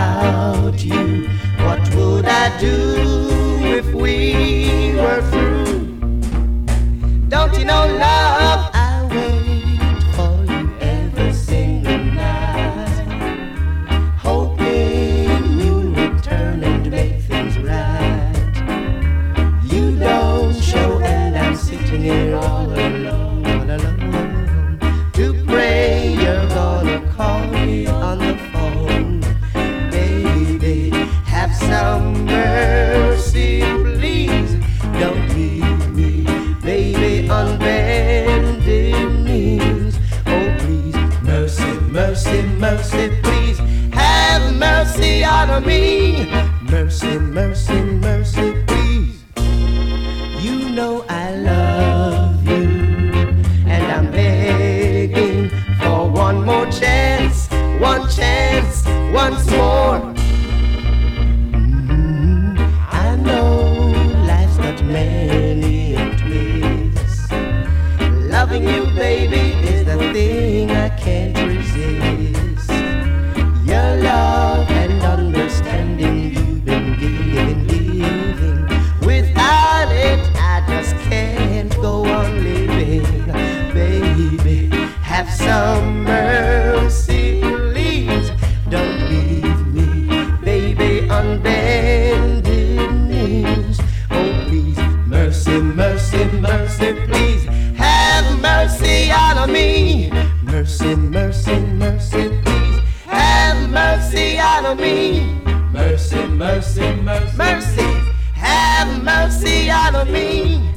without you? What would I do if we were through? Don't you know, love, I wait for you every single night, hoping you'll return and make things right. You don't show and I'm sitting here all alone, to pray you're gonna call me on the phone. Baby, have some mercy, please. Don't leave me, baby, on bended knees. Oh, please, mercy, mercy, mercy, please. Have mercy on me. Mercy, mercy, mercy, please. You know I love you, and I'm begging for one more chance, once more. I know life's got many twists. Loving you, baby, is the thing I can't resist. Your love and understanding you've been giving. Without it, I just can't go on living. Baby, have some mercy, please. Don't leave me, baby, on bended knees. Oh, please, mercy, mercy, mercy, please. Have mercy on me. Mercy, mercy, mercy, please. Have mercy on me. Mercy, mercy, mercy, mercy. Have mercy on me.